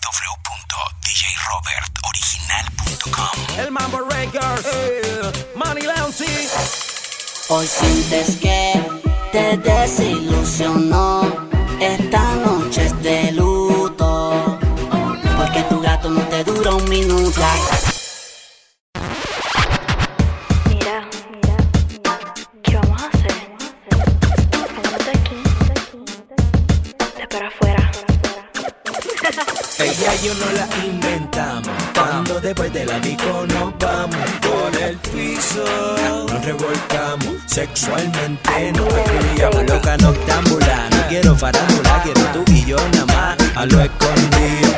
www.djrobertoriginal.com. El Mambo Records, Manny Leonci. Hoy sientes que te desilusionó. Esta noche es de luto, porque tu gato no te dura un minuto. Mira, ¿qué vamos a hacer? Vámonos de aquí, de para afuera. Ella y yo no la inventamos. Cuando después de la disco nos vamos por el piso, nos revolcamos sexualmente, nos acribillamos, loca noctámbula. No quiero farándula, quiero tú y yo nada más. A lo escondido,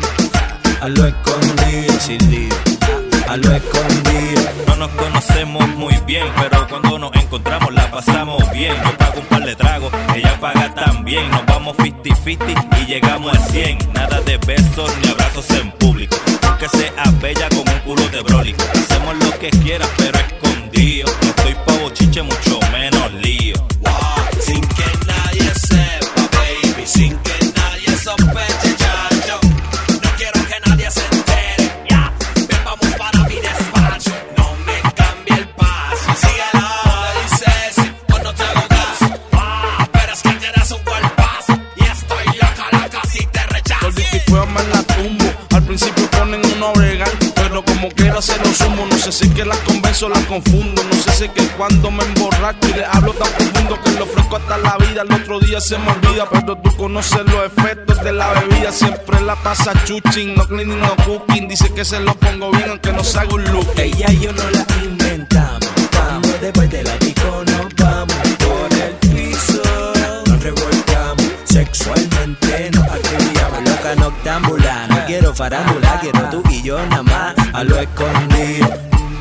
sin lío, a lo escondido. No nos conocemos muy bien, pero cuando nos encontramos la pasamos bien. Yo pago un par de tragos, ella paga también. Nos vamos 50-50 y llegamos al 100. Nada de besos ni abrazos en público, aunque sea bella con un culo de Broly. Hacemos lo que quieras, pero escondido. No estoy pa' bochiche, mucho menos lío. Wow, sin que nadie sepa, baby, sin que nadie sospeche, ya yo no quiero que nadie se entere. Ya, ven, vamos para mi despacho, no me cambie el paso. Síguelo, le dices sí o no te hago caso. Pero es que tienes un cuerpazo y estoy loca, si te rechazo. Los discos me la tumbo. Al principio ponen uno bregan, pero como quiera se lo sumo. No sé si que las convenzo o las confundo. No sé si que cuando me emborracho y le hablo tan profundo que lo ofrezco hasta la vida. El otro día se me olvida, pero tú conoces los efectos de la bebida. Siempre la pasa chuching, no cleaning, no cooking. Dice que se lo pongo bien aunque no se haga un look. Ella y yo no la inventamos. Cuando después de la disco nos vamos por el piso, nos revolcamos sexualmente, nos acribillamos, loca noctámbula. No quiero farándula, quiero tú y yo nada más. A lo escondido,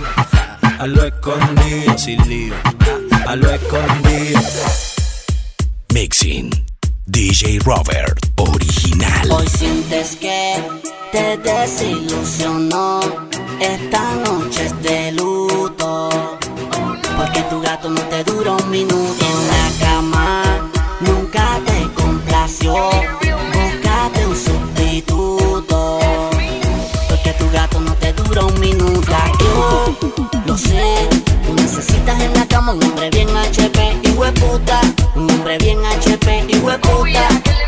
sin lío, a lo escondido. Mixing DJ Robert Original. Hoy sientes que te desilusionó. Esta noche es de luto, porque tu gato no te dura un minuto. En la cama nunca te complació. Búscate un sustituto, porque tu gato no te dura un minuto. Yo lo sé, tú necesitas en la cama un hombre bien HP y hueputa. Un hombre bien HP y hueputa.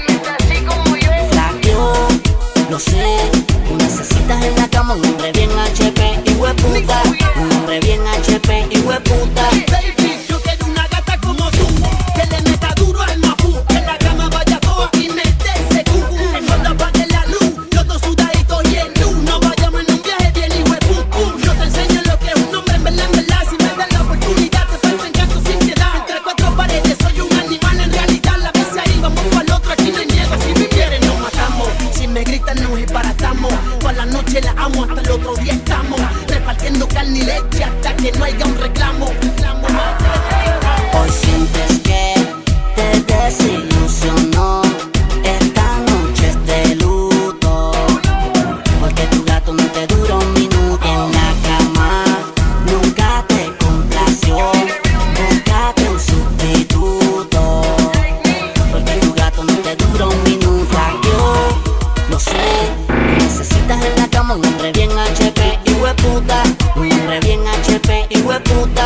Flaqueo, lo sé, tú necesitas en la cama un hombre bien HP y hueputa. Un hombre bien HP y hueputa. Baby, yo quiero una gata como tú, que le meta duro al mafú, que en la cama vaya toa y mete ese cucú. Cuando apague la luz, los dos sudaditos y el luz. No vayamos en un viaje bien hijo de pupu. Yo te enseño lo que es un hombre en verdad, si me das la oportunidad te falta encanto sin piedad. Entre cuatro paredes soy un animal en realidad. La vez ahí vamos para el otro, aquí no hay miedo. Si me quieren nos matamos, si me gritan nos disparatamos. Toda la noche la amo, hasta el otro día estamos repartiendo carne y leche hasta que no haya un reclamo. Hoy sientes que te desilusionó. Esta noche es de luto, porque tu gato no te dura un minuto. En la cama nunca te complació. Búscate un sustituto, porque tu gato no te dura un minuto. Yo lo sé, tú necesitas en la cama un hombre bien HP y hueputa. Un hombre bien HP y hueputa.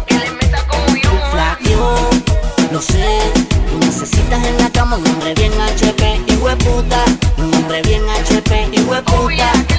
Flaqueo, lo sé, tú necesitas en la cama un hombre bien HP y hueputa. Un hombre bien HP y hueputa.